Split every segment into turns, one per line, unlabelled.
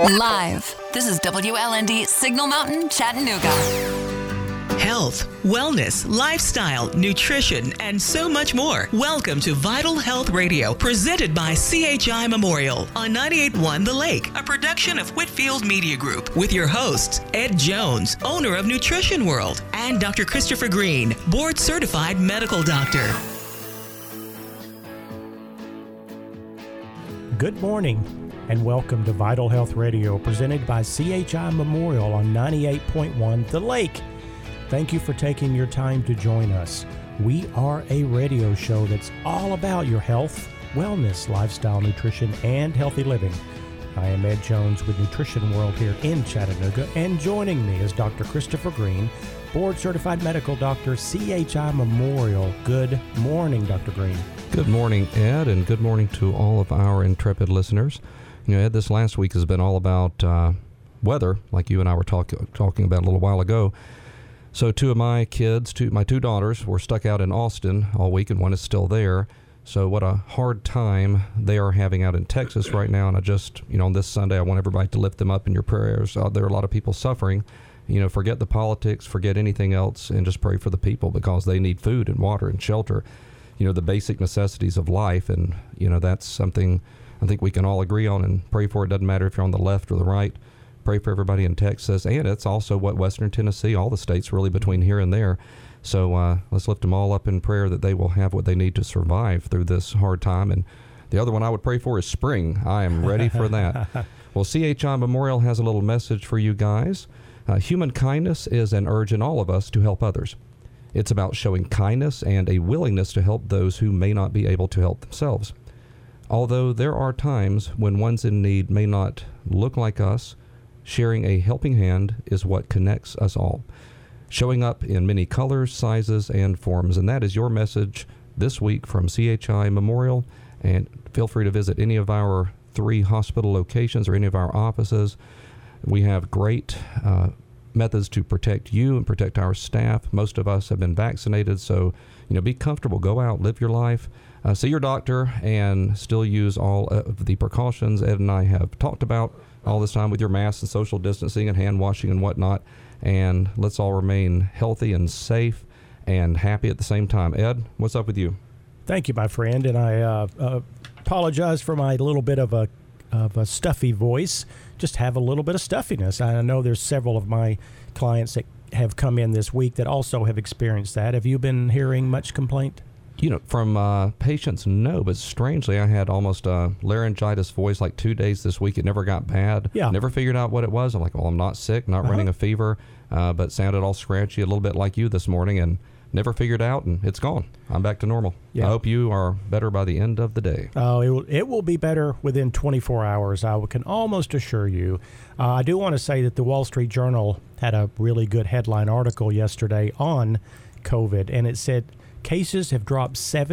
Live. This is WLND Signal Mountain, Chattanooga.
Health, wellness, lifestyle, nutrition, and so much more. Welcome to Vital Health Radio, presented by CHI Memorial on 98.1 The Lake, a production of Whitfield Media Group, with your hosts, Ed Jones, owner of Nutrition World, and Dr. Christopher Green, board-certified medical doctor.
Good morning, and welcome to Vital Health Radio, presented by CHI Memorial on 98.1 The Lake. Thank you for taking your time to join us. We are a radio show that's all about your health, wellness, lifestyle, nutrition, and healthy living. I am Ed Jones with Nutrition World here in Chattanooga, and joining me is Dr. Christopher Green, board-certified medical doctor, CHI Memorial. Good morning, Dr. Green.
Good morning, Ed, and good morning to all of our intrepid listeners. You know, Ed, this last week has been all about weather, like you and I were talking about a little while ago. So two of my kids, my two daughters, were stuck out in Austin all week, and one is still there. So what a hard time they are having out in Texas right now. And I just, on this Sunday, I want everybody to lift them up in your prayers. There are a lot of people suffering. Forget the politics, forget anything else, and just pray for the people, because they need food and water and shelter, the basic necessities of life. And, that's something I think we can all agree on and pray for. It doesn't matter if you're on the left or the right. Pray for everybody in Texas, and it's also Western Tennessee, all the states really between here and there. So let's lift them all up in prayer that they will have what they need to survive through this hard time. And the other one I would pray for is spring. I am ready for that. Well, CHI Memorial has a little message for you guys. Human kindness is an urge in all of us to help others. It's about showing kindness and a willingness to help those who may not be able to help themselves. Although there are times when ones in need may not look like us, sharing a helping hand is what connects us all, showing up in many colors, sizes, and forms. And that is your message this week from CHI Memorial. And feel free to visit any of our 3 hospital locations or any of our offices. We have great methods to protect you and protect our staff. Most of us have been vaccinated, so be comfortable. Go out, live your life, see your doctor, and still use all of the precautions Ed and I have talked about all this time with your masks and social distancing and hand washing and whatnot. And let's all remain healthy and safe and happy at the same time. Ed, what's up with you?
Thank you, my friend. And I apologize for my little bit of a stuffy voice. Just have a little bit of stuffiness. I know there's several of my clients that have come in this week that also have experienced that. Have you been hearing much complaint?
From patients, no, but strangely, I had almost a laryngitis voice like 2 days this week. It never got bad.
Yeah.
Never figured out what it was. I'm like, well, I'm not sick, not running a fever, but sounded all scratchy, a little bit like you this morning, and never figured out, and it's gone. I'm back to normal. Yeah. I hope you are better by the end of the day.
Oh, it will be better within 24 hours, I can almost assure you. I do want to say that the Wall Street Journal had a really good headline article yesterday on COVID, and it said cases have dropped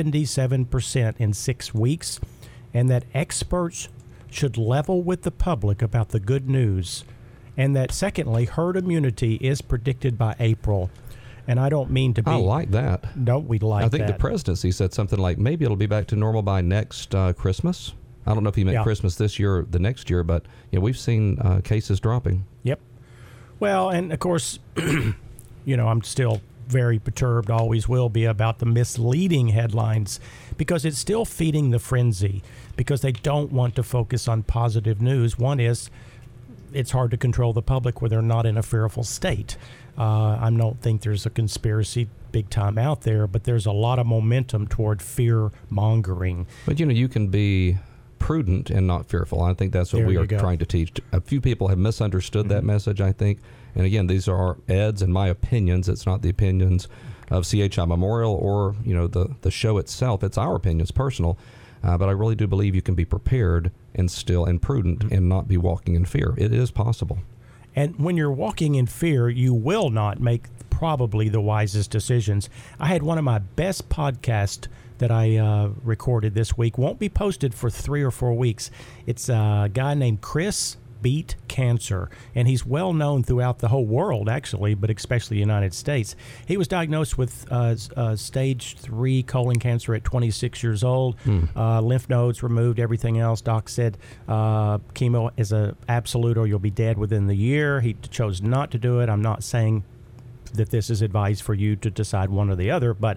77% in 6 weeks, and that experts should level with the public about the good news, and that, secondly, herd immunity is predicted by April. And I don't mean to be...
I like that.
Don't we like that?
I think the presidency said something like, maybe it'll be back to normal by next Christmas. I don't know if he meant Christmas this year or the next year, but we've seen cases dropping.
Yep. Well, and of course, I'm still very perturbed, always will be, about the misleading headlines, because it's still feeding the frenzy, because they don't want to focus on positive news. One is, it's hard to control the public where they're not in a fearful state. I don't think there's a conspiracy big time out there, but there's a lot of momentum toward fear mongering.
But you can be prudent and not fearful. I think that's what we are trying to teach. A few people have misunderstood that message, I think. And again, these are Ed's and my opinions. It's not the opinions of CHI Memorial or the show itself. It's our opinions, personal. But I really do believe you can be prepared and prudent and not be walking in fear. It is possible.
And when you're walking in fear, you will not make probably the wisest decisions. I had one of my best podcasts that I recorded this week. Won't be posted for 3 or 4 weeks. It's a guy named Chris beat cancer. And he's well known throughout the whole world, actually, but especially the United States. He was diagnosed with stage 3 colon cancer at 26 years old. Lymph nodes removed, everything else. Doc said chemo is an absolute or you'll be dead within the year. He chose not to do it. I'm not saying that this is advice for you to decide one or the other, but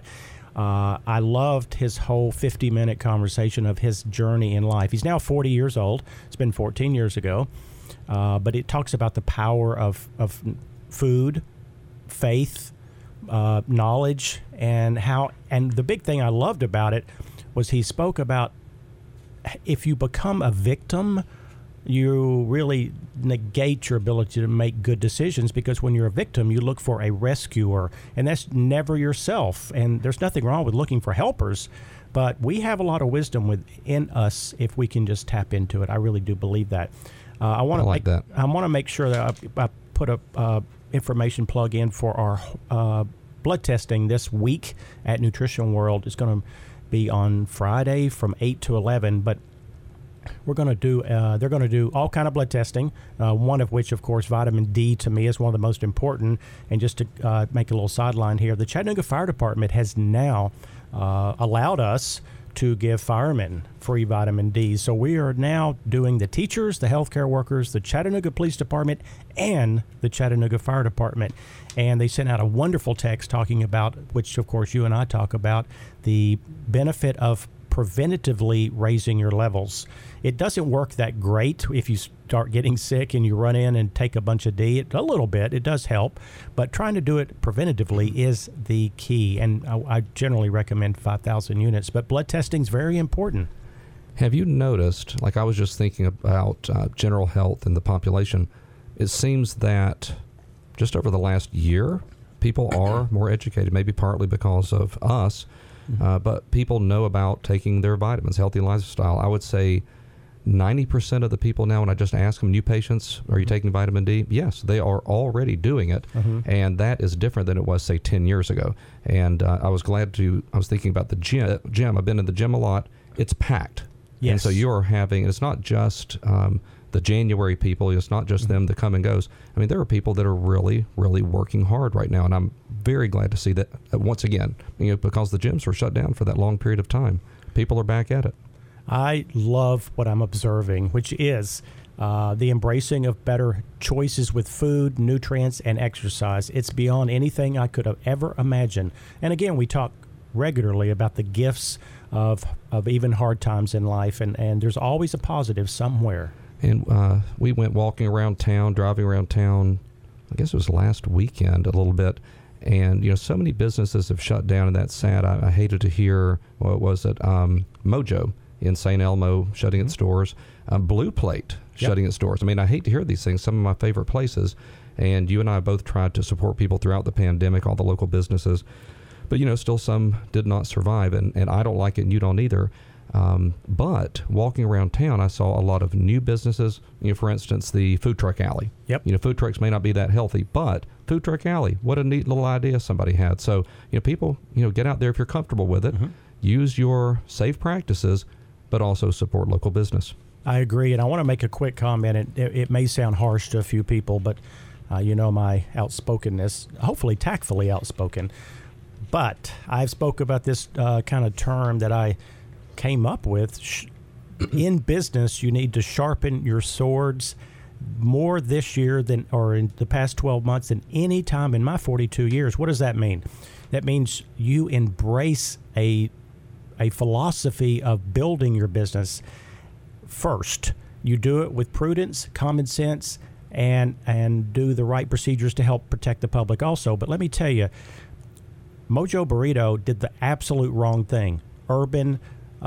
I loved his whole 50-minute conversation of his journey in life. He's now 40 years old. It's been 14 years ago. But it talks about the power of food, faith, knowledge, and the big thing I loved about it was he spoke about if you become a victim, you really negate your ability to make good decisions, because when you're a victim, you look for a rescuer, and that's never yourself. And there's nothing wrong with looking for helpers, but we have a lot of wisdom within us if we can just tap into it. I really do believe that. I want to make sure that I put a information plug in for our blood testing this week at Nutrition World. It's going to be on Friday from 8 to 11, but we're going to do, they're going to do all kind of blood testing, one of which, of course, vitamin D to me is one of the most important. And just to make a little sideline here, the Chattanooga Fire Department has now allowed us to give firemen free vitamin D. So we are now doing the teachers, the healthcare workers, the Chattanooga Police Department, and the Chattanooga Fire Department. And they sent out a wonderful text talking about, which, of course, you and I talk about, the benefit of preventatively raising your levels. It doesn't work that great if you start getting sick and you run in and take a bunch of D. A little bit, it does help, but trying to do it preventatively is the key. And I generally recommend 5,000 units, but blood testing is very important.
Have you noticed, like I was just thinking about general health in the population, it seems that just over the last year, people are more educated, maybe partly because of us, but people know about taking their vitamins, healthy lifestyle. I would say 90% of the people now, when I just ask them, new patients, are you taking vitamin D? Yes, they are already doing it. And that is different than it was, say, 10 years ago. And I was thinking about the gym. I've been in the gym a lot. It's packed. Yes. And so you are having, it's not just the January people, it's not just them that come and goes. I mean, there are people that are really, really working hard right now. And I'm very glad to see that once again, because the gyms were shut down for that long period of time. People are back at it.
I love what I'm observing, which is the embracing of better choices with food, nutrients, and exercise. It's beyond anything I could have ever imagined. And again, we talk regularly about the gifts of even hard times in life, and there's always a positive somewhere.
And we went walking around town, driving around town, I guess it was last weekend a little bit, and so many businesses have shut down, and that's sad. I hated to hear, what was it, Mojo in St. Elmo shutting its doors, Blue Plate shutting its doors. I mean, I hate to hear these things, some of my favorite places, and you and I both tried to support people throughout the pandemic, all the local businesses, but still some did not survive, and I don't like it and you don't either. But walking around town, I saw a lot of new businesses, for instance, the food truck alley.
Yep.
Food trucks may not be that healthy, but food truck alley, what a neat little idea somebody had. So, people, get out there if you're comfortable with it, use your safe practices, but also support local business.
I agree, and I want to make a quick comment. It may sound harsh to a few people, but my outspokenness, hopefully tactfully outspoken. But I've spoke about this kind of term that I came up with. In business, you need to sharpen your swords more this year or in the past 12 months than any time in my 42 years. What does that mean? That means you embrace a philosophy of building your business first. You do it with prudence, common sense, and do the right procedures to help protect the public also. But let me tell you, Mojo Burrito did the absolute wrong thing. Urban,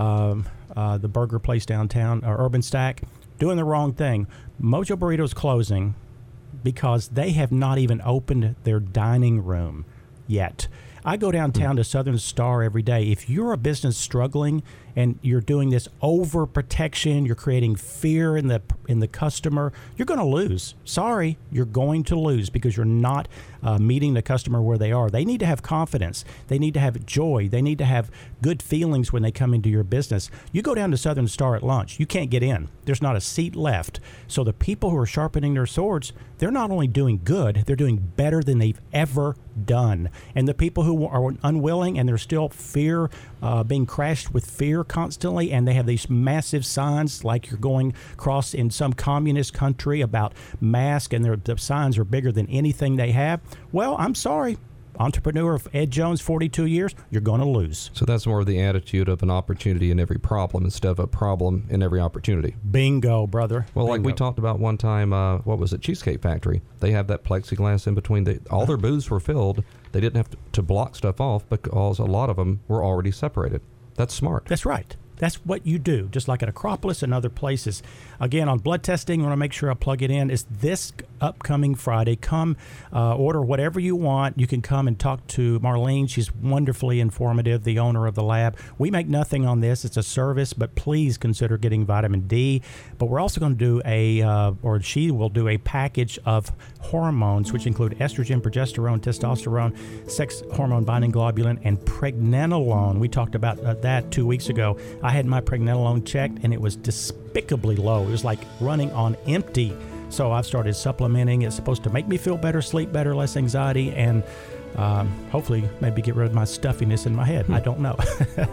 the burger place downtown, or Urban Stack, doing the wrong thing. Mojo Burrito's closing because they have not even opened their dining room yet. I go downtown to Southern Star every day. If you're a business struggling and you're doing this overprotection, you're creating fear in the customer, you're going to lose. Sorry, you're going to lose because you're not meeting the customer where they are. They need to have confidence. They need to have joy. They need to have good feelings when they come into your business. You go down to Southern Star at lunch, you can't get in. There's not a seat left. So the people who are sharpening their swords, they're not only doing good, they're doing better than they've ever done. And the people who are unwilling and they're still being crashed with fear constantly, and they have these massive signs like you're going across in some communist country about masks, and the signs are bigger than anything they have. Well, I'm sorry. Entrepreneur of Ed Jones, 42 years, you're going to lose.
So that's more of the attitude of an opportunity in every problem instead of a problem in every opportunity.
Bingo, brother.
Well,
Bingo.
like we talked about one time, what was it, Cheesecake Factory? They have that plexiglass in between. All their booths were filled. They didn't have to block stuff off because a lot of them were already separated. That's smart.
That's right. That's what you do, just like at Acropolis and other places. Again, on blood testing, I want to make sure I plug it in. It's this upcoming Friday. Come order whatever you want. You can come and talk to Marlene. She's wonderfully informative, the owner of the lab. We make nothing on this. It's a service, but please consider getting vitamin D. But we're also going to do she will do a package of hormones, which include estrogen, progesterone, testosterone, sex hormone binding globulin, and pregnenolone. We talked about that 2 weeks ago. I had my pregnenolone checked, and it was despicably low. It was like running on empty. So I've started supplementing. It's supposed to make me feel better, sleep better, less anxiety, and hopefully maybe get rid of my stuffiness in my head. I don't know.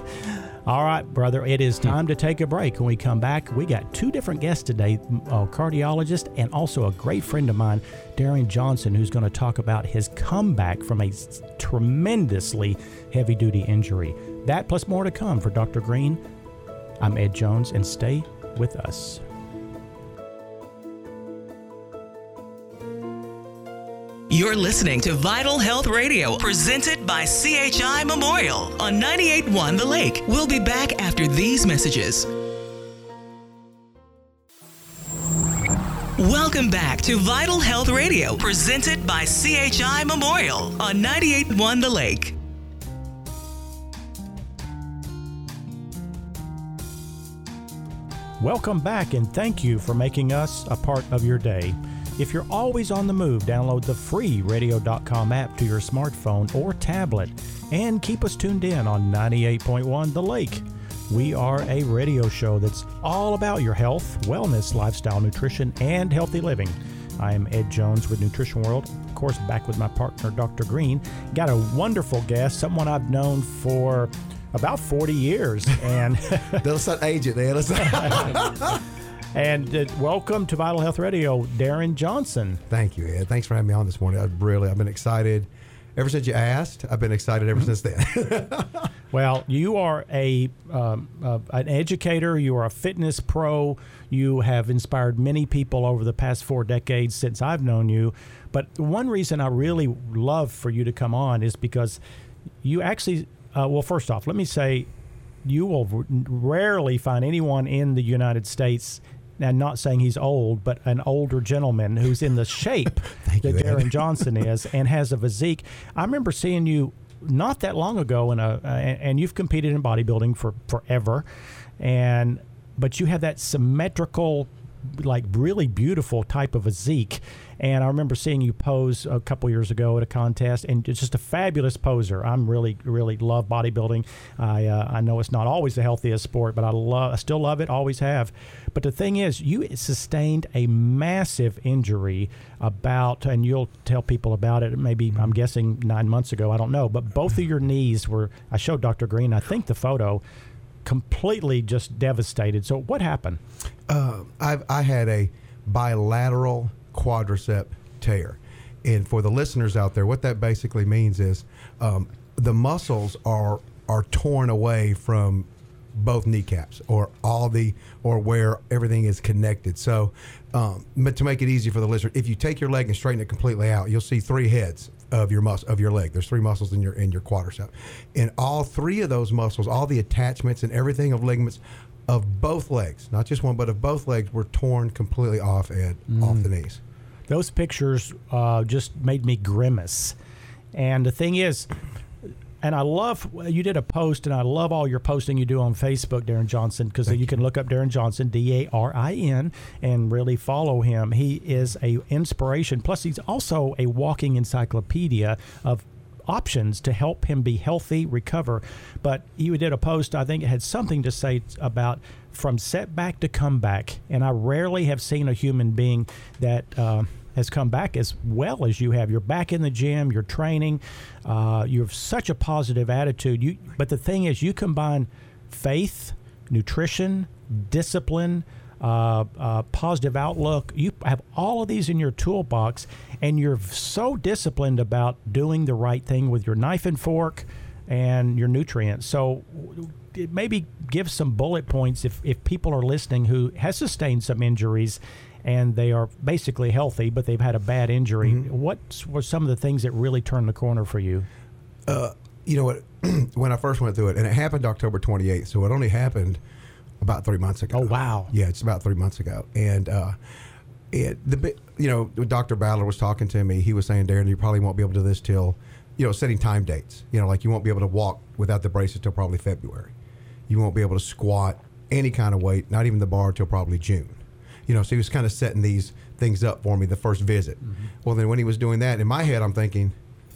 All right, brother, it is time to take a break. When we come back, we got two different guests today, a cardiologist and also a great friend of mine, Darren Johnson, who's going to talk about his comeback from a tremendously heavy-duty injury. That plus more to come for Dr. Green. I'm Ed Jones, and stay with us.
You're listening to Vital Health Radio, presented by CHI Memorial on 98.1 The Lake. We'll be back after these messages. Welcome back to Vital Health Radio, presented by CHI Memorial on 98.1 The Lake.
Welcome back, and thank you for making us a part of your day. If you're always on the move, download the free radio.com app to your smartphone or tablet and keep us tuned in on 98.1 The Lake. We are a radio show that's all about your health, wellness, lifestyle, nutrition, and healthy living. I am Ed Jones with Nutrition World. Of course, back with my partner, Dr. Green. Got a wonderful guest, someone I've known for about 40 years. And
let's not age it, Ed.
And welcome to Vital Health Radio, Darren Johnson.
Thank you, Ed. Thanks for having me on this morning. I've been excited ever since you asked. I've been excited ever since then.
Well, you are an educator. You are a fitness pro. You have inspired many people over the past 4 decades since I've known you. But one reason I really love for you to come on is because you actually, well, first off, let me say you will rarely find anyone in the United States, and not saying he's old, but an older gentleman who's in the shape that Darren Johnson is and has a physique. I remember seeing you not that long ago and you've competed in bodybuilding for forever, but you have that symmetrical, like really beautiful type of physique. And I remember seeing you pose a couple years ago at a contest, and it's just a fabulous poser. I'm really, really love bodybuilding. I know it's not always the healthiest sport, but I still love it, always have. But the thing is, you sustained a massive injury and you'll tell people about it, maybe, I'm guessing 9 months ago, I don't know, but both of your knees were, I showed Dr. Green, I think the photo, completely just devastated. So what happened?
I had a bilateral quadricep tear. And for the listeners out there, what that basically means is the muscles are torn away from both kneecaps or where everything is connected. So but to make it easy for the listener, if you take your leg and straighten it completely out, you'll see 3 heads of your leg. There's 3 muscles in your quadricep. And all 3 of those muscles, all the attachments and everything of ligaments of both legs, not just one, but of both legs, were torn completely off the knees.
Those pictures just made me grimace. And the thing is, And I love, you did a post, and I love all your posting you do on Facebook, Darren Johnson, because you can look up Darren Johnson, Darin, and really follow him. He is a inspiration. Plus, he's also a walking encyclopedia of options to help him be healthy, recover. But you did a post, I think it had something to say about from setback to comeback. And I rarely have seen a human being that has come back as well as you have. You're back in the gym, you're training, you have such a positive attitude. But the thing is, you combine faith, nutrition, discipline, positive outlook. You have all of these in your toolbox, and you're so disciplined about doing the right thing with your knife and fork and your nutrients. So maybe give some bullet points if people are listening who has sustained some injuries and they are basically healthy, but they've had a bad injury. What were some of the things that really turned the corner for you?
You know what? When I first went through it, and it happened October 28th, so it only happened about 3 months ago.
Oh, wow.
Yeah, it's about 3 months ago. And Dr. Battler was talking to me. He was saying, Darren, you probably won't be able to do this till, setting time dates. Like you won't be able to walk without the braces till probably February. You won't be able to squat any kind of weight, not even the bar, till probably June. So he was kind of setting these things up for me the first visit. Well, then when he was doing that, in my head, I'm thinking,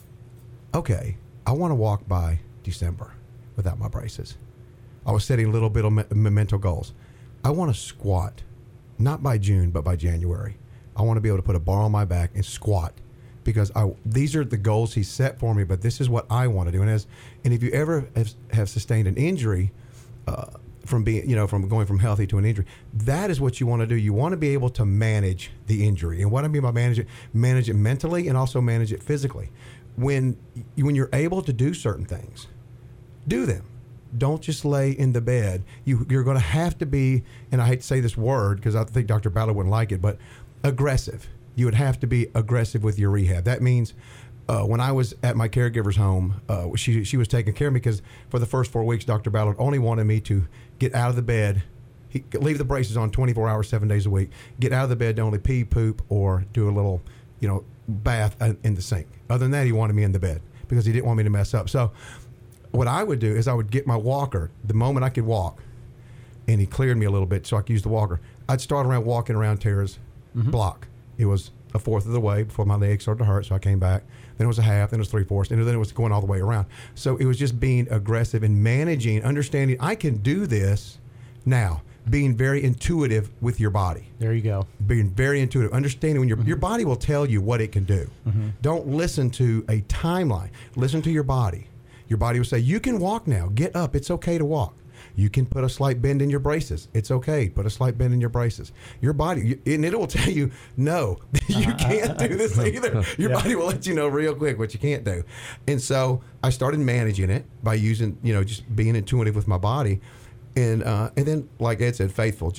okay, I want to walk by December without my braces. I was setting a little bit of mental goals. I want to squat, not by June, but by January. I want to be able to put a bar on my back and squat, because these are the goals he set for me, but this is what I want to do. And if you ever have sustained an injury, from being, from going from healthy to an injury, that is what you want to do. You want to be able to manage the injury. And what I mean by manage it mentally and also manage it physically. When you're able to do certain things, do them. Don't just lay in the bed. You're going to have to be, and I hate to say this word because I think Dr. Battler wouldn't like it, but aggressive. You would have to be aggressive with your rehab. That means when I was at my caregiver's home, she was taking care of me, because for the first 4 weeks, Dr. Ballard only wanted me to get out of the bed, leave the braces on 24 hours, 7 days a week, get out of the bed to only pee, poop, or do a little, bath in the sink. Other than that, he wanted me in the bed because he didn't want me to mess up. So what I would do is I would get my walker the moment I could walk, and he cleared me a little bit so I could use the walker. I'd start walking around Tara's block. It was a fourth of the way before my legs started to hurt, so I came back. Then it was a half, then it was 3/4, and then it was going all the way around. So it was just being aggressive and managing, understanding I can do this now, being very intuitive with your body.
There you go.
Being very intuitive, understanding when your body will tell you what it can do. Don't listen to a timeline. Listen to your body. Your body will say, you can walk now. Get up. It's okay to walk. You can put a slight bend in your braces. It's okay. Put a slight bend in your braces. Your body, and it will tell you, no, you can't do this either. Your body will let you know real quick what you can't do. And so I started managing it by using, just being intuitive with my body. And then, like Ed said, faithful.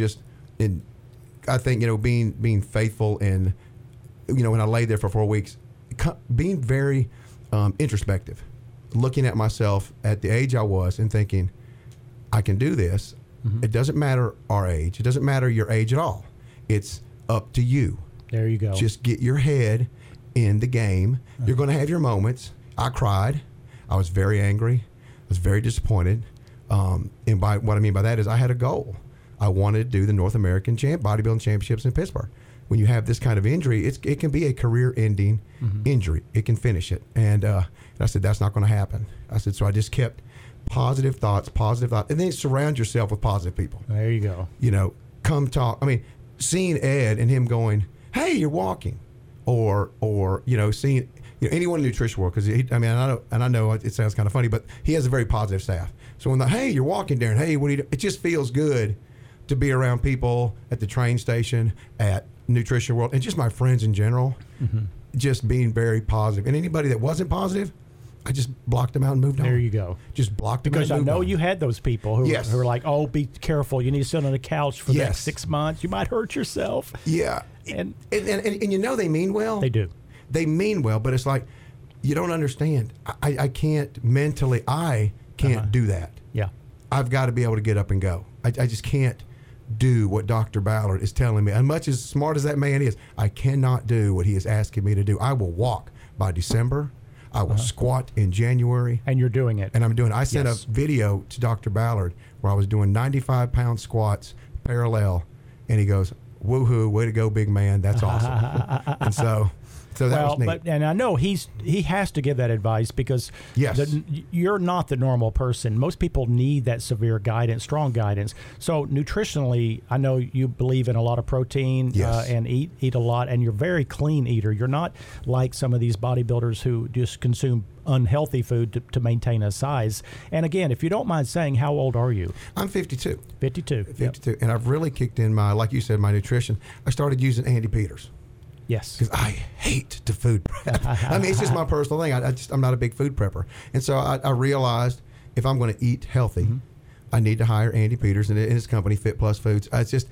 I think, being faithful, and, when I laid there for 4 weeks, being very introspective, looking at myself at the age I was and thinking, I can do this. It doesn't matter our age. It doesn't matter your age at all. It's up to you.
There you go.
Just get your head in the game. You're going to have your moments. I cried. I was very angry. I was very disappointed. And by what I mean by that is I had a goal. I wanted to do the North American Bodybuilding Championships in Pittsburgh. When you have this kind of injury, it can be a career-ending injury. It can finish it. And I said, that's not going to happen. I said, so I just kept positive thoughts, and then surround yourself with positive people.
There you go.
Come talk. I mean, seeing Ed and him going, hey, you're walking, or seeing anyone in the nutrition world, because I know it sounds kind of funny, but he has a very positive staff. So when hey, you're walking, Darren, hey, what do you do? It just feels good to be around people at the train station, at nutrition world, and just my friends in general, just being very positive. And anybody that wasn't positive, I just blocked them out and moved on.
There you go.
Just blocked them out.
Because I know you had those people who were like, oh, be careful. You need to sit on the couch for the next 6 months. You might hurt yourself.
Yeah. And they mean well.
They do.
They mean well, but it's like, you don't understand. I can't mentally, I can't do that.
Yeah.
I've got to be able to get up and go. I just can't do what Dr. Ballard is telling me. As much as smart as that man is, I cannot do what he is asking me to do. I will walk by December. I will squat in January.
And you're doing it.
And I'm doing. I sent
Yes.
a video to Dr. Ballard where I was doing 95-pound squats parallel, and he goes, "Woohoo! Way to go, big man! That's awesome." And so that was neat.
And I know he has to give that advice because
Yes.
you're not the normal person. Most people need that severe guidance, strong guidance. So nutritionally, I know you believe in a lot of protein
Yes.
and eat a lot, and you're a very clean eater. You're not like some of these bodybuilders who just consume unhealthy food to maintain a size. And again, if you don't mind saying, how old are you?
I'm 52.
52.
52, and I've really kicked in my, like you said, my nutrition. I started using Andy Peters.
Yes.
Because I hate to food prep. I mean, it's just my personal thing. I'm not a big food prepper. And so I realized if I'm going to eat healthy, I need to hire Andy Peters and his company, Fit Plus Foods. It's just,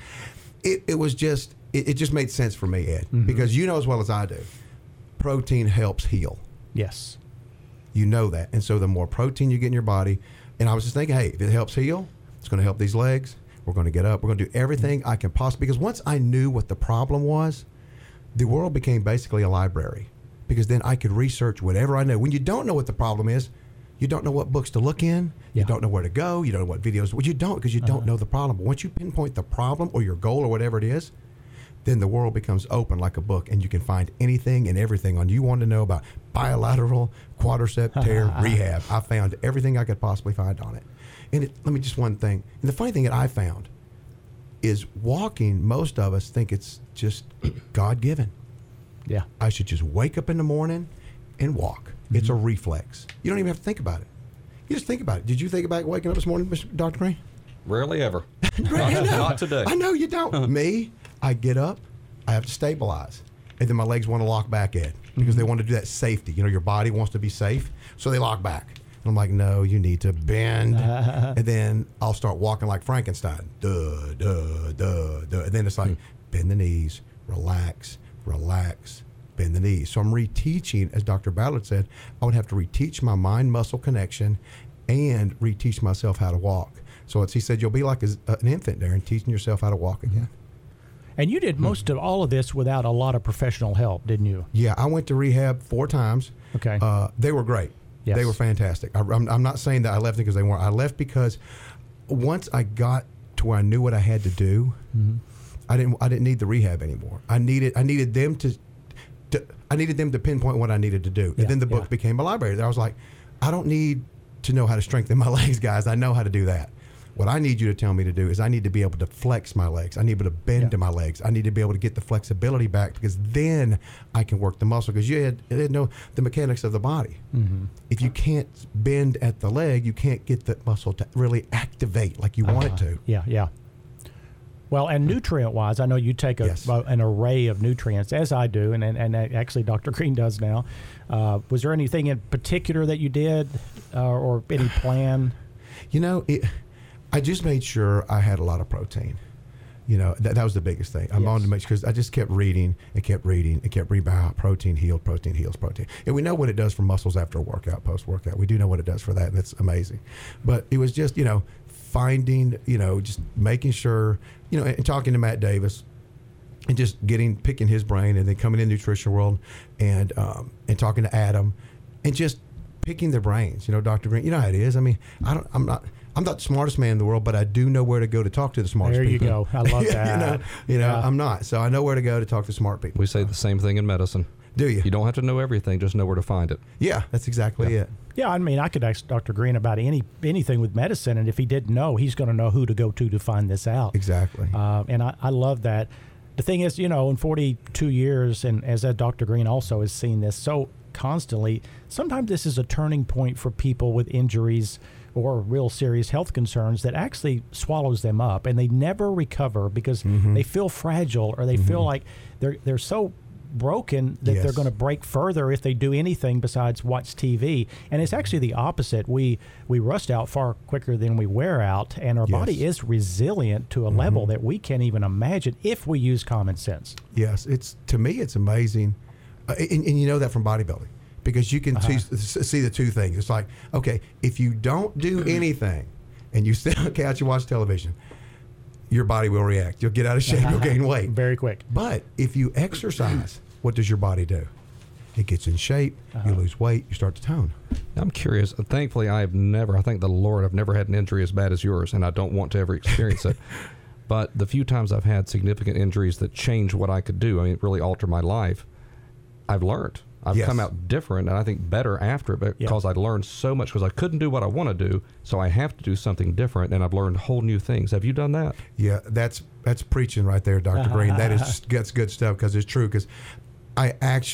it just made sense for me, Ed, because you know as well as I do, protein helps heal.
Yes.
You know that. And so the more protein you get in your body, and I was just thinking, hey, if it helps heal, it's going to help these legs. We're going to get up. We're going to do everything I can possibly, because once I knew what the problem was, the world became basically a library, because then I could research whatever I know. When you don't know what the problem is, you don't know what books to look in.
Yeah.
You don't know where to go. You don't know what videos. Well, you don't, because you don't know the problem. But once you pinpoint the problem or your goal or whatever it is, then the world becomes open like a book, and you can find anything and everything on you want to know about bilateral quadricep tear rehab. I found everything I could possibly find on it. And let me just one thing. And the funny thing that I found is walking, most of us think it's just God-given.
Yeah.
I should just wake up in the morning and walk. It's a reflex. You don't even have to think about it. You just think about it. Did you think about waking up this morning, Dr. Green?
Rarely ever.
Not
today.
I know you don't. Me, I get up, I have to stabilize. And then my legs want to lock back in because they want to do that safety. You know, your body wants to be safe, so they lock back. And I'm like, no, you need to bend. And then I'll start walking like Frankenstein. Duh, duh, duh, duh. And then it's like, bend the knees, relax, relax, bend the knees. So I'm reteaching, as Dr. Ballard said, I would have to reteach my mind-muscle connection and reteach myself how to walk. So he said, you'll be like an infant there and teaching yourself how to walk again.
And you did most of all of this without a lot of professional help, didn't you?
Yeah, I went to rehab 4 times.
Okay.
They were great.
Yes.
They were fantastic. I'm not saying that I left because they weren't. I left because once I got to where I knew what I had to do, I didn't need the rehab anymore. I needed them to pinpoint what I needed to do. And then the book became a library. I was like, I don't need to know how to strengthen my legs, guys. I know how to do that. What I need you to tell me to do is I need to be able to flex my legs. I need to be able to bend to my legs. I need to be able to get the flexibility back, because then I can work the muscle, because you had know the mechanics of the body. If you can't bend at the leg, you can't get the muscle to really activate like you want it to.
Yeah. Well, and nutrient-wise, I know you take an array of nutrients, as I do, and actually Dr. Green does now. Was there anything in particular that you did or any plan?
You know, I just made sure I had a lot of protein. You know, that was the biggest thing. I wanted to make sure, because I just kept reading and kept reading and kept reading about protein heals protein. And we know what it does for muscles after a workout, post-workout. We do know what it does for that, and that's amazing. But it was just, finding, just making sure, and talking to Matt Davis and just picking his brain, and then coming in the nutrition world and talking to Adam and just picking their brains. Dr. Green, you know how it is. I mean, I'm not the smartest man in the world, but I do know where to go to talk to the smartest people.
There you go. I love that.
I'm not. So I know where to go to talk to smart people.
We say the same thing in medicine.
Do you?
You don't have to know everything, just know where to find it.
Yeah, that's exactly it.
Yeah, I mean, I could ask Dr. Green about anything with medicine, and if he didn't know, he's going to know who to go to find this out.
Exactly.
And I love that. The thing is, in 42 years, and as Dr. Green also has seen this so constantly, sometimes this is a turning point for people with injuries or real serious health concerns that actually swallows them up, and they never recover because they feel fragile, or they feel like they're so broken that they're going to break further if they do anything besides watch TV. And it's actually the opposite. We rust out far quicker than we wear out, and our body is resilient to a level that we can't even imagine if we use common sense.
Yes, to me it's amazing, and you know that from bodybuilding, because you can see the two things. It's like, okay, if you don't do anything and you sit on the couch and watch television, your body will react. You'll get out of shape. You'll gain weight
very quick.
But if you exercise, what does your body do? it gets in shape, you lose weight, you start to tone.
I'm curious. Thankfully, I thank the Lord, I've never had an injury as bad as yours, and I don't want to ever experience it. But the few times I've had significant injuries that change what I could do, I mean, it really altered my life, I've learned. I've
Yes.
come out different, and I think better after it because I learned so much because I couldn't do what I want to do, so I have to do something different, and I've learned whole new things. Have you done that?
Yeah, that's preaching right there, Dr. Green. That is just that's good stuff because it's true. Because I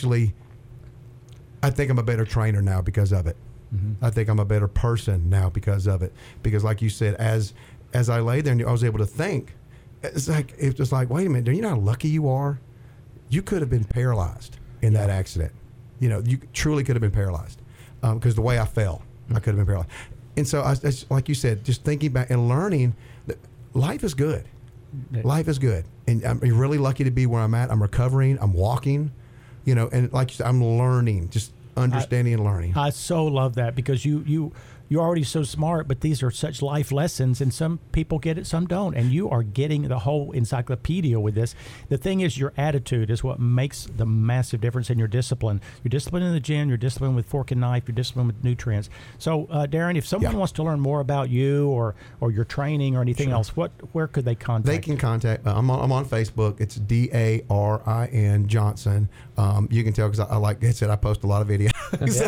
think I'm a better trainer now because of it. I think I'm a better person now because of it. Because, like you said, as I lay there and I was able to think, it's just like, wait a minute, you know how lucky you are? You could have been paralyzed in that accident. You know, you truly could have been paralyzed because the way I fell, I could have been paralyzed. And so, like you said, just thinking back and learning that life is good. Life is good. And I'm really lucky to be where I'm at. I'm recovering. I'm walking, you know, and like you said, I'm learning, just understanding and learning.
I so love that because you're already so smart, but these are such life lessons, and some people get it, some don't, and you are getting the whole encyclopedia with this. The thing is, your attitude is what makes the massive difference in your discipline. Your discipline in the gym, your discipline with fork and knife, your discipline with nutrients. So, Darren, if someone wants to learn more about you or your training or anything else, where could they contact?
They can contact. I'm on Facebook. It's Darin Johnson. You can tell because like I said, I post a lot of videos.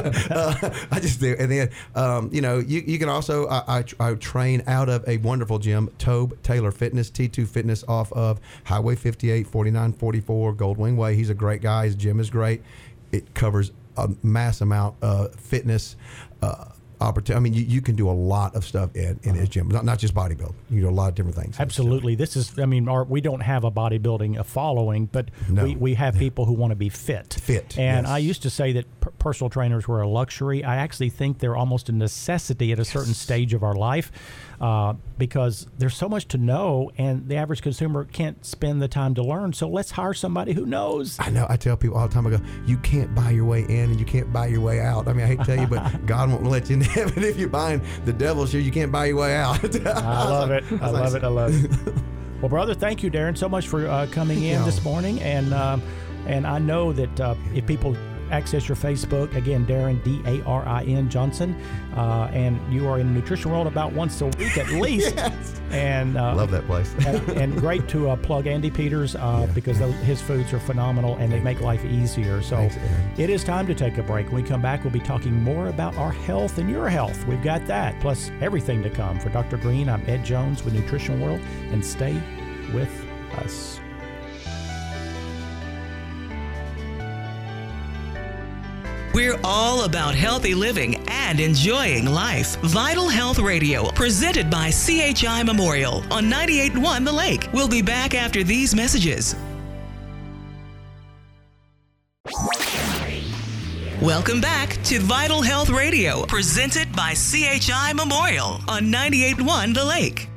I just do, and then you know, you can also I train out of a wonderful gym, Tobe Taylor Fitness, T2 Fitness, off of Highway 58, 4944 Goldwing Way. He's a great guy. His gym is great. It covers a mass amount of fitness opportunity. I mean, you can do a lot of stuff in his gym, not just bodybuilding. You can do a lot of different things.
Absolutely. This is, I mean, we don't have a bodybuilding following, but we have people who want to be fit. And
yes.
I used to say that personal trainers were a luxury. I actually think they're almost a necessity at a certain stage of our life because there's so much to know, and the average consumer can't spend the time to learn. So let's hire somebody who knows.
I know. I tell people all the time, I go, you can't buy your way in and you can't buy your way out. I mean, I hate to tell you, but God won't let you in heaven if you're buying the devil's shoes. You can't buy your way out.
I love it. I love it. Well, brother, thank you, Darren, so much for coming in this morning. And I know that if people access your Facebook, again, Darren, Darin Johnson, and you are in the nutrition world about once a week at least.
Yes.
And
love that place.
and great to plug Andy Peters because his foods are phenomenal and they make life easier. So
Thanks, Aaron.
It is time to take a break. When we come back, we'll be talking more about our health and your health. We've got that, plus everything to come. For Dr. Green, I'm Ed Jones with Nutrition World, and stay with us.
We're all about healthy living and enjoying life. Vital Health Radio, presented by CHI Memorial on 98.1 The Lake. We'll be back after these messages. Welcome back to Vital Health Radio, presented by CHI Memorial on 98.1 The Lake.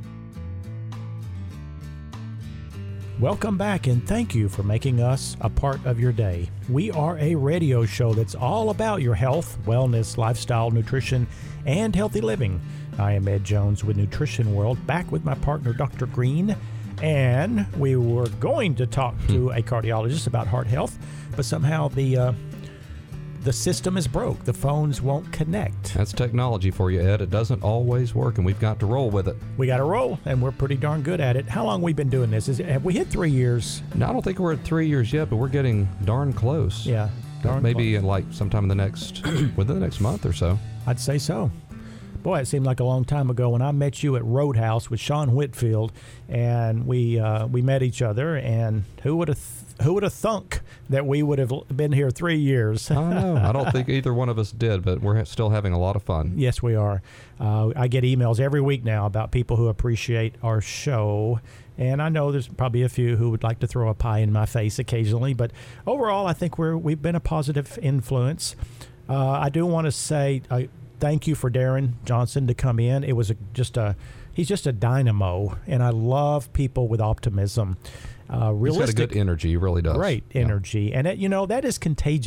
Welcome back, and thank you for making us a part of your day. We are a radio show that's all about your health, wellness, lifestyle, nutrition, and healthy living. I am Ed Jones with Nutrition World, back with my partner, Dr. Green, and we were going to talk to a cardiologist about heart health, but somehow the system is broke. The phones won't connect.
That's technology for you, Ed. It doesn't always work, and we've got to roll with it.
We got to roll, and we're pretty darn good at it. How long we been doing this? Have we hit 3 years?
No, I don't think we're at 3 years yet, but we're getting darn close.
Yeah, darn
maybe
close.
in like sometime in the next within the next month or so.
I'd say so. Boy, it seemed like a long time ago when I met you at Roadhouse with Sean Whitfield, and we met each other. And who would have thunk that we would have been here 3 years?
I know. I don't think either one of us did, but we're still having a lot of fun.
Yes, we are. I get emails every week now about people who appreciate our show. And I know there's probably a few who would like to throw a pie in my face occasionally, but overall, I think we've been a positive influence. I do want to say thank you for Darren Johnson to come in. It was he's just a dynamo, and I love people with optimism.
He's got a good energy. He really does.
Great energy, and that is contagious.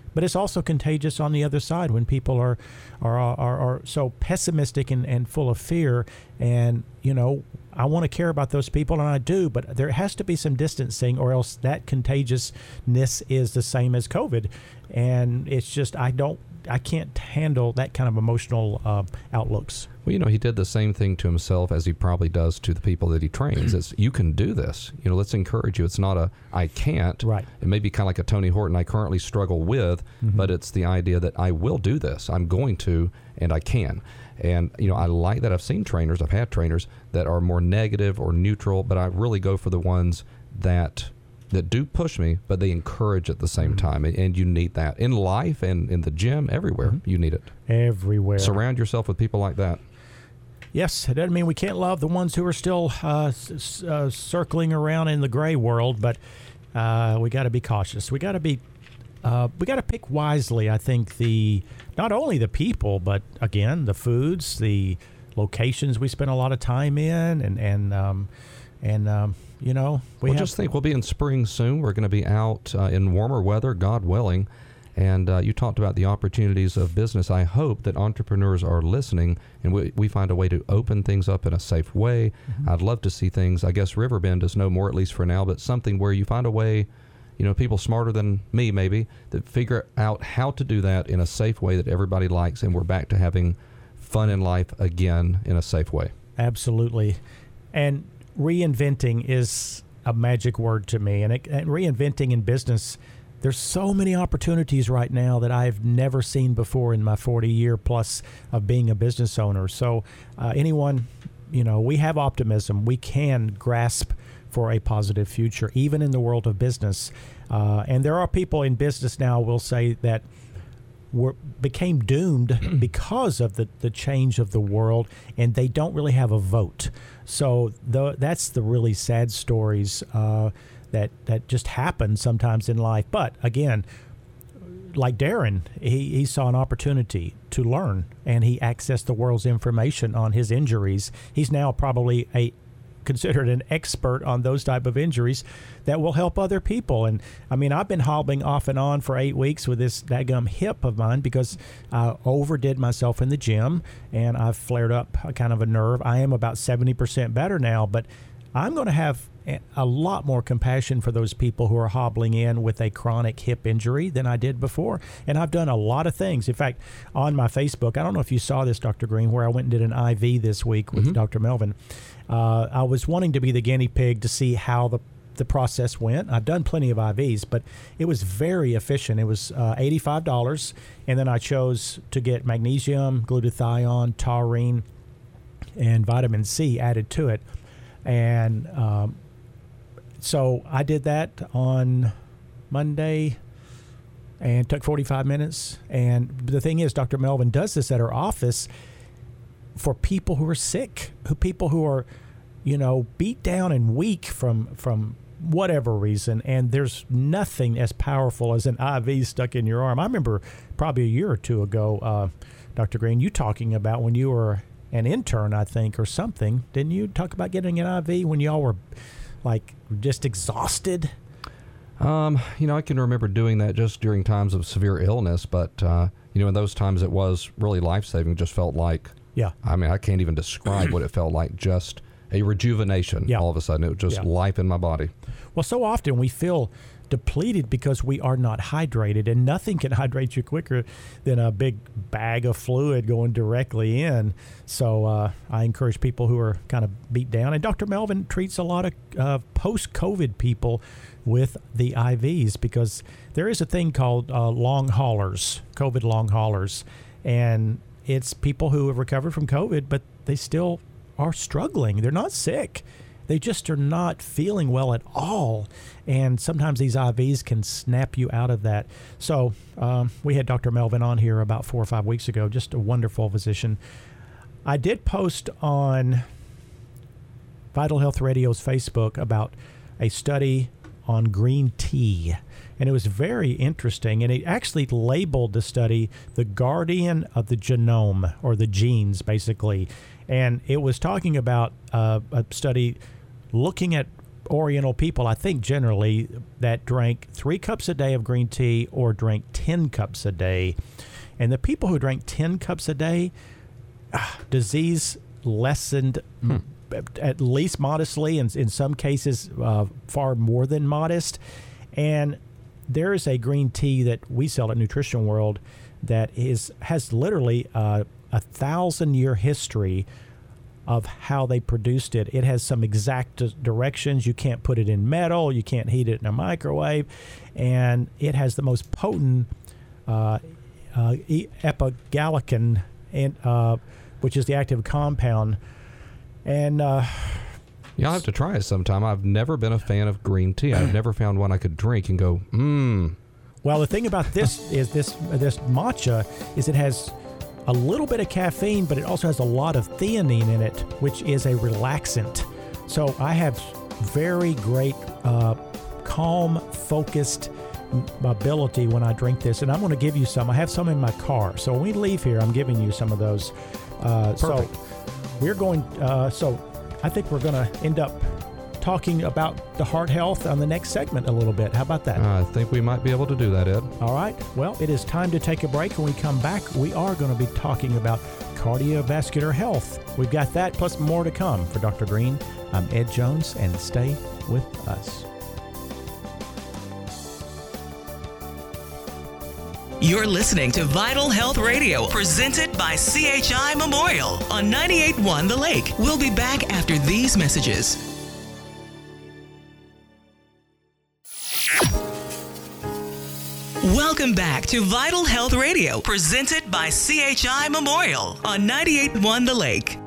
But it's also contagious on the other side when people are so pessimistic and full of fear. And, I want to care about those people, and I do, but there has to be some distancing, or else that contagiousness is the same as COVID. And it's just, I can't handle that kind of emotional outlooks.
Well, he did the same thing to himself as he probably does to the people that he trains. It's, you can do this. Let's encourage you. It's not a, I can't.
Right.
It may be kind of like a Tony Horton, I currently struggle with, but it's the idea that I will do this. I'm going to, and I can. And, I like that. I've had trainers that are more negative or neutral, but I really go for the ones that do push me, but they encourage at the same time. And you need that in life and in the gym, everywhere. You need it.
Everywhere.
Surround yourself with people like that.
Yes, it doesn't mean we can't love the ones who are still circling around in the gray world, but we got to be cautious. We got to pick wisely. I think not only the people, but again, the foods, the locations we spend a lot of time in,
just think we'll be in spring soon. We're going to be out in warmer weather, God willing. And you talked about the opportunities of business. I hope that entrepreneurs are listening and we find a way to open things up in a safe way. I'd love to see things. I guess Riverbend is no more, at least for now, but something where you find a way, people smarter than me maybe, that figure out how to do that in a safe way that everybody likes, and we're back to having fun in life again in a safe way.
Absolutely. And reinventing is a magic word to me. And reinventing in business, there's so many opportunities right now that I've never seen before in my 40-year plus of being a business owner. So anyone, we have optimism. We can grasp for a positive future, even in the world of business. And there are people in business now will say that became doomed because of the change of the world, and they don't really have a vote. So that's the really sad stories that just happen sometimes in life. But again, like Darren, he saw an opportunity to learn, and he accessed the world's information on his injuries. He's now probably considered an expert on those type of injuries that will help other people. And I mean, I've been hobbling off and on for 8 weeks with this daggum hip of mine because I overdid myself in the gym and I've flared up a kind of a nerve. I am about 70% better now, but I'm going to have a lot more compassion for those people who are hobbling in with a chronic hip injury than I did before. And I've done a lot of things. In fact, on my Facebook, I don't know if you saw this, Dr. Green, where I went and did an IV this week with Dr. Melvin. I was wanting to be the guinea pig to see how the process went. I've done plenty of IVs, but it was very efficient. It was $85, and then I chose to get magnesium, glutathione, taurine, and vitamin C added to it. And so I did that on Monday and took 45 minutes. And the thing is, Dr. Melvin does this at her office for people who are sick, people who are, beat down and weak from whatever reason. And there's nothing as powerful as an IV stuck in your arm. I remember probably a year or two ago, Dr. Green, you talking about when you were an intern, I think, or something. Didn't you talk about getting an IV when y'all were like just exhausted?
I can remember doing that just during times of severe illness, but in those times it was really life-saving. Just felt like, I mean, I can't even describe what it felt like. Just a rejuvenation. All of a sudden, it was just life in my body. Well,
so often we feel depleted because we are not hydrated, and nothing can hydrate you quicker than a big bag of fluid going directly in. So I encourage people who are kind of beat down, and Dr. Melvin treats a lot of post-COVID people with the IVs because there is a thing called long haulers, COVID long haulers, and it's people who have recovered from COVID, but they still are struggling. They're not sick. They just are not feeling well at all. And sometimes these IVs can snap you out of that. So we had Dr. Melvin on here about 4 or 5 weeks ago, just a wonderful physician. I did post on Vital Health Radio's Facebook about a study on green tea. And it was very interesting. And it actually labeled the study the guardian of the genome, or the genes, basically. And it was talking about a study looking at Oriental people, I think generally, that drank 3 cups a day of green tea or drank 10 cups a day. And the people who drank 10 cups a day, disease lessened at least modestly, and in some cases far more than modest. And there is a green tea that we sell at Nutrition World that has literally a 1,000-year history of how they produced it. It has some exact directions. You can't put it in metal. You can't heat it in a microwave. And it has the most potent epigallocin, which is the active compound. And
I'll have to try it sometime. I've never been a fan of green tea. I've never found one I could drink and go,
Well, the thing about this is this matcha is it has a little bit of caffeine, but it also has a lot of theanine in it, which is a relaxant. So I have very great, calm, focused ability when I drink this. And I'm going to give you some. I have some in my car. So when we leave here, I'm giving you some of those. So we're going, so I think we're going to end up talking about the heart health on the next segment a little bit. How about that?
I think we might be able to do that, Ed.
All right. Well, it is time to take a break. When we come back, we are going to be talking about cardiovascular health. We've got that plus more to come. For Dr. Green, I'm Ed Jones, and stay with us.
You're listening to Vital Health Radio, presented by CHI Memorial on 98.1 The Lake. We'll be back after these messages. Welcome back to Vital Health Radio, presented by CHI Memorial on 98.1 The Lake.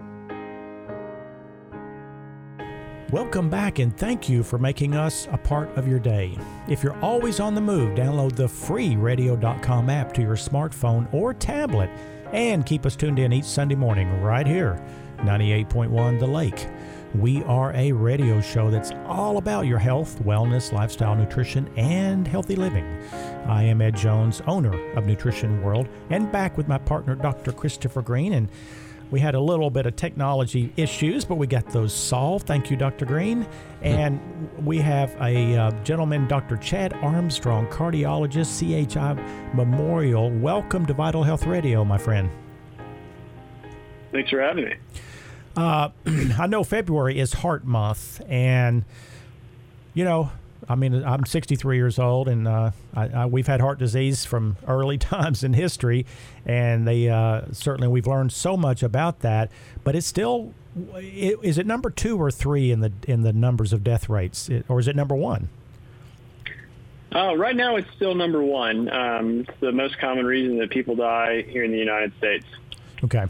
Welcome back, and thank you for making us a part of your day. If you're always on the move, download the free radio.com app to your smartphone or tablet and keep us tuned in each Sunday morning right here, 98.1 The Lake. We are a radio show that's all about your health, wellness, lifestyle, nutrition, and healthy living. I am Ed Jones, owner of Nutrition World, and back with my partner, Dr. Christopher Green. And we had a little bit of technology issues, but we got those solved. Thank you, Dr. Green. And we have a gentleman, Dr. Chad Armstrong, cardiologist, CHI Memorial. Welcome to Vital Health Radio, my friend.
Thanks for having me.
I know February is Heart Month, and, you know, I mean, I'm 63 years old, and we've had heart disease from early times in history, and certainly we've learned so much about that. But it's still, is it number 2 or 3 in the numbers of death rates, or is it number 1?
Right now, it's still number 1. It's the most common reason that people die here in the United States.
Okay,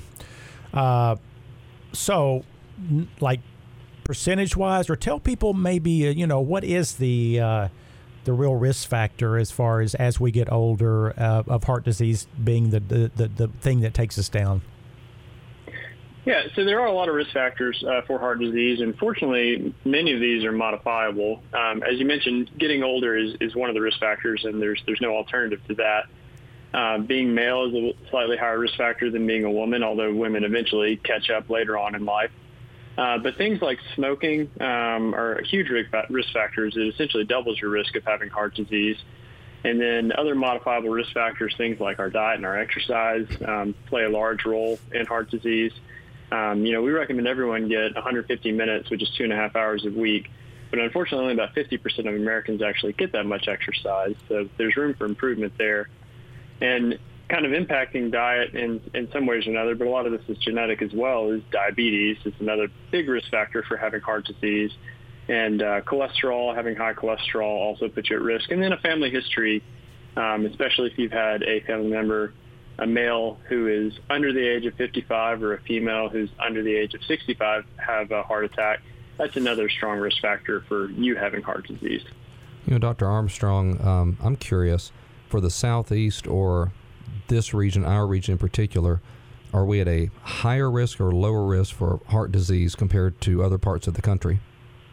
so like, percentage-wise, or tell people maybe, what is the real risk factor as we get older of heart disease being the thing that takes us down?
Yeah, so there are a lot of risk factors for heart disease, and fortunately, many of these are modifiable. As you mentioned, getting older is one of the risk factors, and there's no alternative to that. Being male is a slightly higher risk factor than being a woman, although women eventually catch up later on in life. But things like smoking are huge risk factors. It essentially doubles your risk of having heart disease. And then other modifiable risk factors, things like our diet and our exercise, play a large role in heart disease. We recommend everyone get 150 minutes, which is 2.5 hours a week. But unfortunately, only about 50% of Americans actually get that much exercise. So there's room for improvement there. And kind of impacting diet in some ways or another, but a lot of this is genetic as well, is diabetes. It's another big risk factor for having heart disease. And cholesterol, having high cholesterol also puts you at risk. And then a family history, especially if you've had a family member, a male who is under the age of 55 or a female who's under the age of 65 have a heart attack. That's another strong risk factor for you having heart disease.
Dr. Armstrong, I'm curious, for the Southeast or this region, our region in particular, are we at a higher risk or lower risk for heart disease compared to other parts of the country?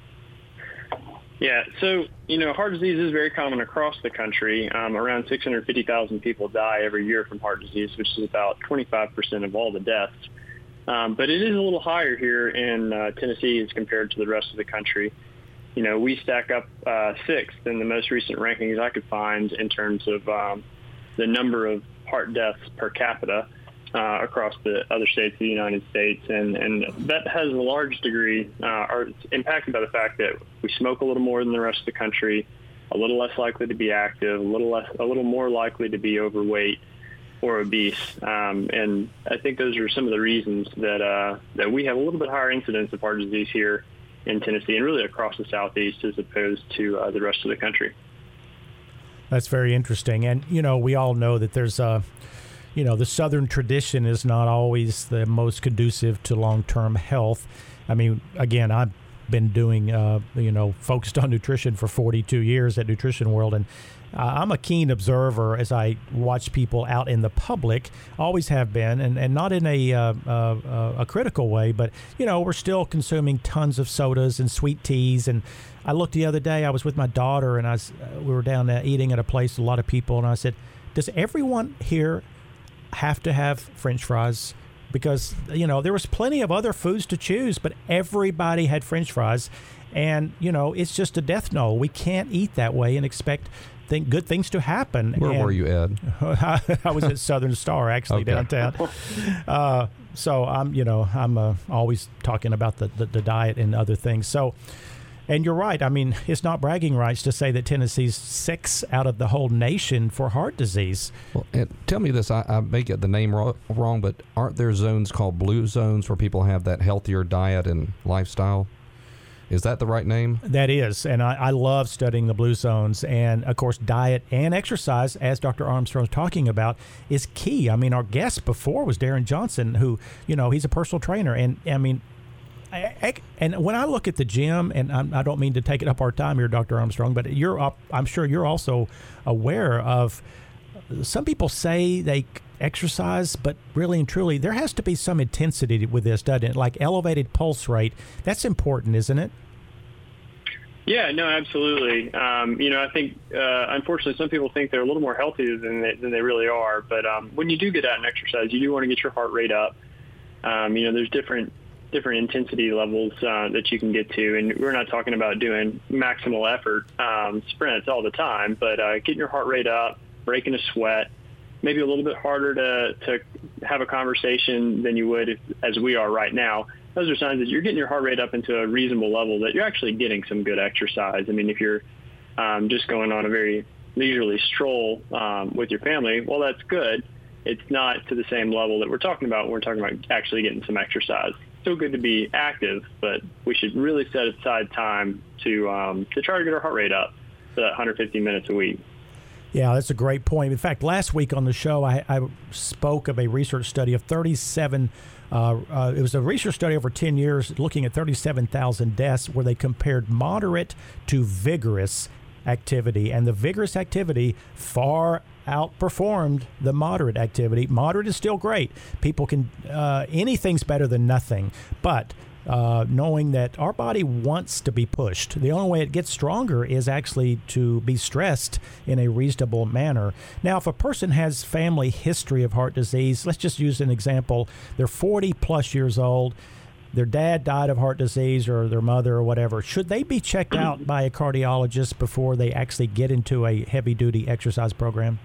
Yeah, so, heart disease is very common across the country. Around 650,000 people die every year from heart disease, which is about 25% of all the deaths. But it is a little higher here in Tennessee as compared to the rest of the country. we stack up sixth in the most recent rankings I could find in terms of the number of heart deaths per capita across the other states of the United States. And that has a large degree, are impacted by the fact that we smoke a little more than the rest of the country, a little less likely to be active, a little more likely to be overweight or obese. And I think those are some of the reasons that we have a little bit higher incidence of heart disease here in Tennessee and really across the Southeast as opposed to the rest of the country.
That's very interesting. And, we all know that there's the Southern tradition is not always the most conducive to long-term health. I mean, again, I've been doing, focused on nutrition for 42 years at Nutrition World, and I'm a keen observer as I watch people out in the public, always have been, and not in a critical way, but, we're still consuming tons of sodas and sweet teas. And I looked the other day, I was with my daughter, and we were down there eating at a place, a lot of people, and I said, does everyone here have to have French fries? Because, there was plenty of other foods to choose, but everybody had French fries. And, it's just a death knell. We can't eat that way and expect good things to happen.
Where were you, Ed?
I was at Southern Star, actually, downtown. So I'm always talking about the diet and other things. So, and you're right. I mean, it's not bragging rights to say that Tennessee's 6th out of the whole nation for heart disease.
Well, tell me this. I may get the name wrong, but aren't there zones called blue zones where people have that healthier diet and lifestyle? Is that the right name? That
is, and I love studying the blue zones. And, of course, diet and exercise, as Dr. Armstrong was talking about, is key. I mean, our guest before was Darren Johnson, who, he's a personal trainer. And, I mean, and when I look at the gym, and I don't mean to take it up our time here, Dr. Armstrong, but I'm sure you're also aware of some people say they exercise, but really and truly, there has to be some intensity with this, doesn't it? Like elevated pulse rate. That's important, isn't it?
Yeah, no, absolutely. I think, unfortunately, some people think they're a little more healthy than they really are. But when you do get out and exercise, you do want to get your heart rate up. There's different intensity levels that you can get to. And we're not talking about doing maximal effort sprints all the time, but getting your heart rate up, breaking a sweat, maybe a little bit harder to have a conversation than you would as we are right now. Those are signs that you're getting your heart rate up into a reasonable level, that you're actually getting some good exercise. I mean, if you're just going on a very leisurely stroll with your family, well, that's good. It's not to the same level that we're talking about when we're talking about actually getting some exercise. Still good to be active, but we should really set aside time to try to get our heart rate up for that 150 minutes a week.
Yeah, that's a great point. In fact, last week on the show, I spoke of a research study of 37. It was a research study over 10 years looking at 37,000 deaths where they compared moderate to vigorous activity. And the vigorous activity far outperformed the moderate activity. Moderate is still great. People can, anything's better than nothing. But knowing that our body wants to be pushed. The only way it gets stronger is actually to be stressed in a reasonable manner. Now, if a person has family history of heart disease, let's just use an example. They're 40 plus years old. Their dad died of heart disease or their mother or whatever. Should they be checked out by a cardiologist before they actually get into a heavy-duty exercise program?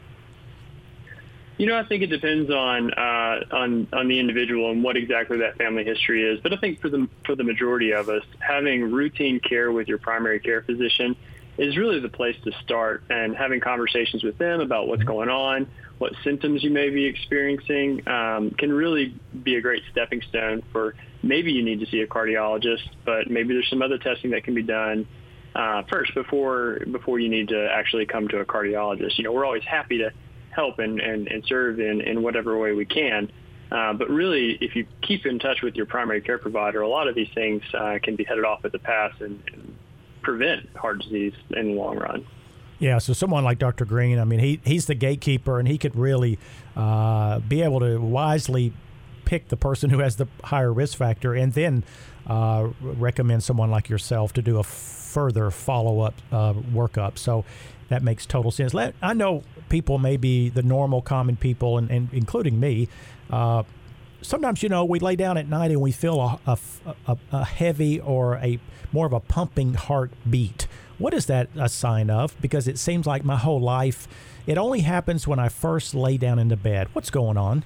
I think it depends on the individual and what exactly that family history is. But I think for the majority of us, having routine care with your primary care physician is really the place to start, and having conversations with them about what's going on, what symptoms you may be experiencing, can really be a great stepping stone for maybe you need to see a cardiologist, but maybe there's some other testing that can be done first before you need to actually come to a cardiologist. We're always happy to help and serve in whatever way we can. But really, if you keep in touch with your primary care provider, a lot of these things can be headed off at the pass and prevent heart disease in the long run.
Yeah, so someone like Dr. Green, I mean, he's the gatekeeper, and he could really be able to wisely pick the person who has the higher risk factor and then recommend someone like yourself to do a further follow-up workup. So that makes total sense. I know people, maybe the normal, common people, and including me, sometimes, we lay down at night and we feel a heavy or a more of a pumping heartbeat. What is that a sign of? Because it seems like my whole life, it only happens when I first lay down into bed. What's going on?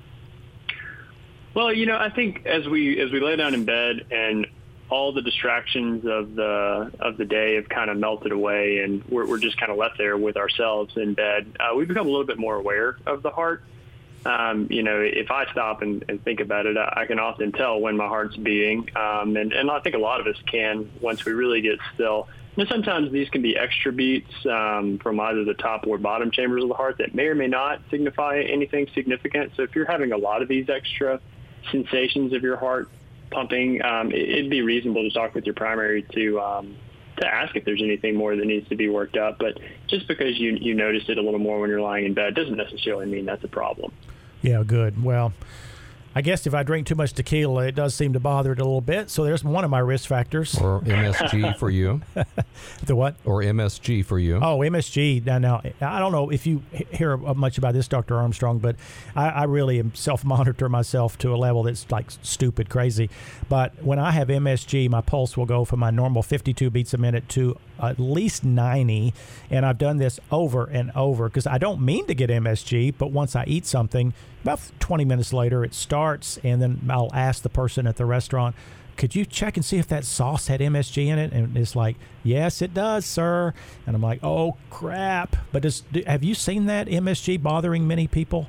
Well, I think as we lay down in bed and all the distractions of the day have kind of melted away, and we're just kind of left there with ourselves in bed, we become a little bit more aware of the heart. If I stop and think about it, I can often tell when my heart's beating, and I think a lot of us can once we really get still. And sometimes these can be extra beats from either the top or bottom chambers of the heart that may or may not signify anything significant. So if you're having a lot of these extra sensations of your heart pumping, it'd be reasonable to talk with your primary to ask if there's anything more that needs to be worked up. But just because you notice it a little more when you're lying in bed doesn't necessarily mean that's a problem. Yeah,
good. Well, I guess if I drink too much tequila, it does seem to bother it a little bit. So there's one of my risk factors.
Or MSG for you.
The what?
Or MSG for you.
Oh, MSG. Now, I don't know if you hear much about this, Dr. Armstrong, but I really am self-monitor myself to a level that's like stupid crazy. But when I have MSG, my pulse will go from my normal 52 beats a minute to at least 90, and I've done this over and over because I don't mean to get MSG, but once I eat something, about 20 minutes later it starts, and then I'll ask the person at the restaurant, could you check and see if that sauce had MSG in it? And it's like, yes, it does, sir. And I'm like, oh, crap. But have you seen that MSG bothering many people?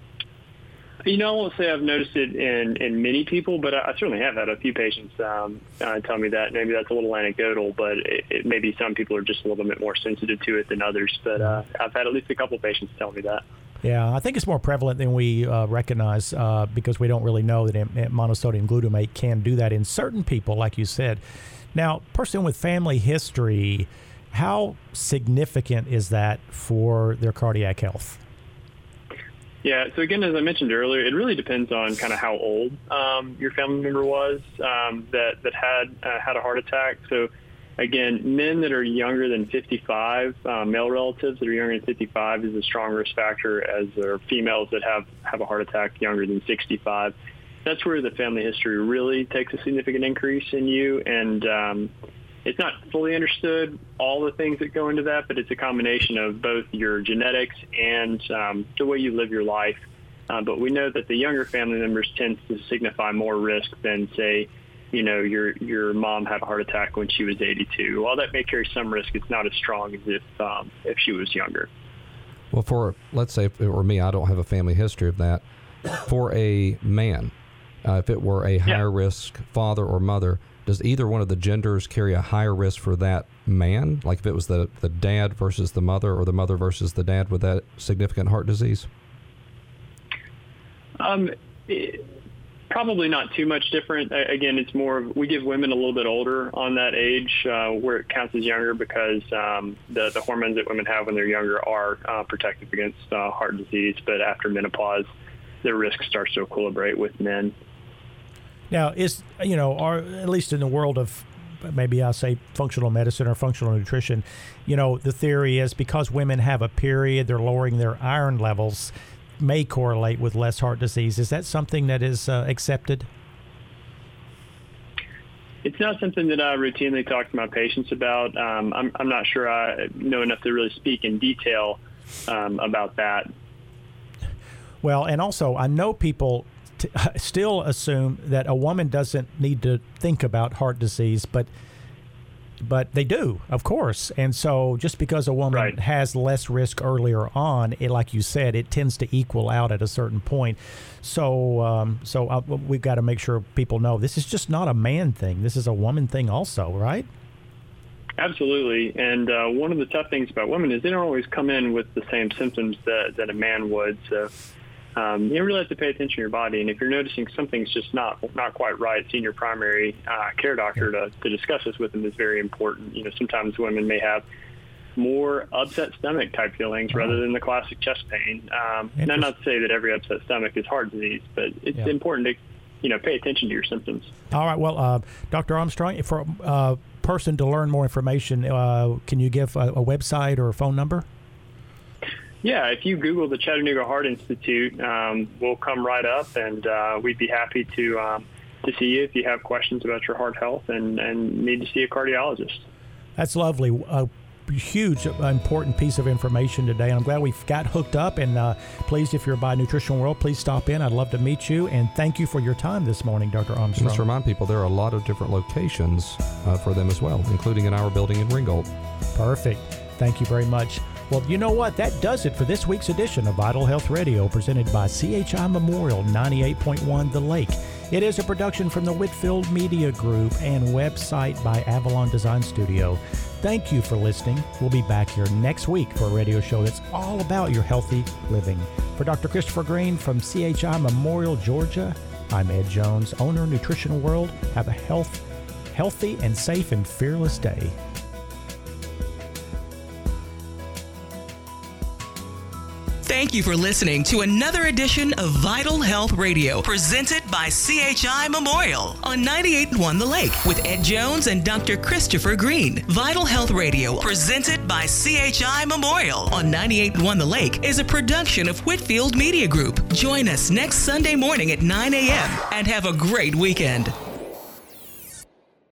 I won't say I've noticed it in many people, but I certainly have had a few patients tell me that. Maybe that's a little anecdotal, but it maybe some people are just a little bit more sensitive to it than others. But I've had at least a couple of patients tell me that.
Yeah, I think it's more prevalent than we recognize because we don't really know that monosodium glutamate can do that in certain people, like you said. Now, person with family history, how significant is that for their cardiac health?
Yeah, so again, as I mentioned earlier, it really depends on kind of how old your family member was that had a heart attack. So again, men that are younger than 55, male relatives that are younger than 55 is a strong risk factor, as are females that have a heart attack younger than 65. That's where the family history really takes a significant increase in you, and it's not fully understood, all the things that go into that, but it's a combination of both your genetics and the way you live your life. But we know that the younger family members tend to signify more risk than, say, your mom had a heart attack when she was 82. While that may carry some risk, it's not as strong as if she was younger.
Well, let's say if it were me, I don't have a family history of that. For a man, if it were a higher risk father or mother, does either one of the genders carry a higher risk for that man? Like if it was the dad versus the mother, or the mother versus the dad with that significant heart disease?
Probably not too much different. Again, it's more of, we give women a little bit older on that age where it counts as younger because the hormones that women have when they're younger are protective against heart disease. But after menopause, their risk starts to equilibrate with men.
Now, or at least in the world of maybe I'll say functional medicine or functional nutrition, the theory is because women have a period, they're lowering their iron levels, may correlate with less heart disease. Is that something that is accepted?
It's not something that I routinely talk to my patients about. I'm not sure I know enough to really speak in detail about that. Well,
and also I know people still assume that a woman doesn't need to think about heart disease, but they do, of course. And so just because a woman has less risk earlier on, like you said, it tends to equal out at a certain point. So we've got to make sure people know this is just not a man thing. This is a woman thing also, right?
Absolutely. And one of the tough things about women is they don't always come in with the same symptoms that a man would. So you really have to pay attention to your body, and if you're noticing something's just not quite right, seeing your primary care doctor to discuss this with them is very important. Sometimes women may have more upset stomach type feelings rather than the classic chest pain. Not to say that every upset stomach is heart disease, but it's important to pay attention to your symptoms.
All right. Well, Dr. Armstrong, for a person to learn more information, can you give a website or a phone number?
Yeah, if you Google the Chattanooga Heart Institute, we'll come right up, and we'd be happy to see you if you have questions about your heart health and need to see a cardiologist.
That's lovely. A huge, important piece of information today, and I'm glad we got hooked up. And please, if you're by Nutritional World, please stop in. I'd love to meet you. And thank you for your time this morning, Dr. Armstrong.
Just to remind people, there are a lot of different locations for them as well, including in our building in Ringgold.
Perfect. Thank you very much. Well, you know what? That does it for this week's edition of Vital Health Radio, presented by CHI Memorial 98.1 The Lake. It is a production from the Whitfield Media Group and website by Avalon Design Studio. Thank you for listening. We'll be back here next week for a radio show that's all about your healthy living. For Dr. Christopher Green from CHI Memorial, Georgia, I'm Ed Jones, owner of Nutritional World. Have a healthy and safe and fearless day.
Thank you for listening to another edition of Vital Health Radio, presented by CHI Memorial on 98.1 The Lake with Ed Jones and Dr. Christopher Green. Vital Health Radio, presented by CHI Memorial on 98.1 The Lake, is a production of Whitfield Media Group. Join us next Sunday morning at 9 a.m. and have a great weekend.